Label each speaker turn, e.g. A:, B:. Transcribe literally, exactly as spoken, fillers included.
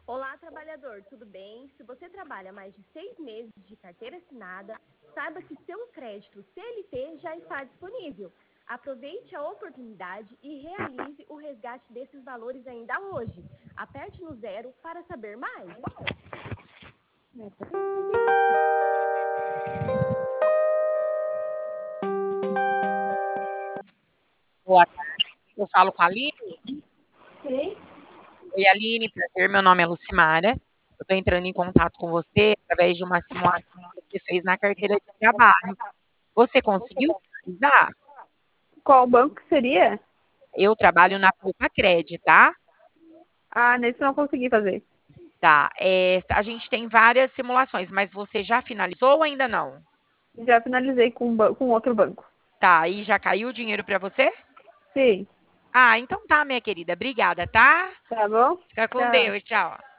A: Olá, trabalhador, tudo bem? Se você trabalha mais de seis meses de carteira assinada, saiba que seu crédito C L T já está disponível. Aproveite a oportunidade e realize o resgate desses valores ainda hoje. Aperte no zero para saber mais.
B: Boa tarde, eu falo com a Aline.
A: Sim.
B: Oi, Aline, prazer, meu nome é Lucimara. Eu estou entrando em contato com você através de uma simulação que você fez na carteira de trabalho. Você conseguiu finalizar?
C: Qual banco seria?
B: Eu trabalho na Poupa Cred, tá?
C: Ah, nesse não consegui fazer.
B: Tá, é, a gente tem várias simulações, mas você já finalizou ou ainda não?
C: Já finalizei com, um ban- com outro banco.
B: Tá, e já caiu o dinheiro para você?
C: Sim.
B: Ah, então tá, minha querida. Obrigada, tá?
C: Tá bom?
B: Fica com
C: Tchau.
B: Deus, tchau.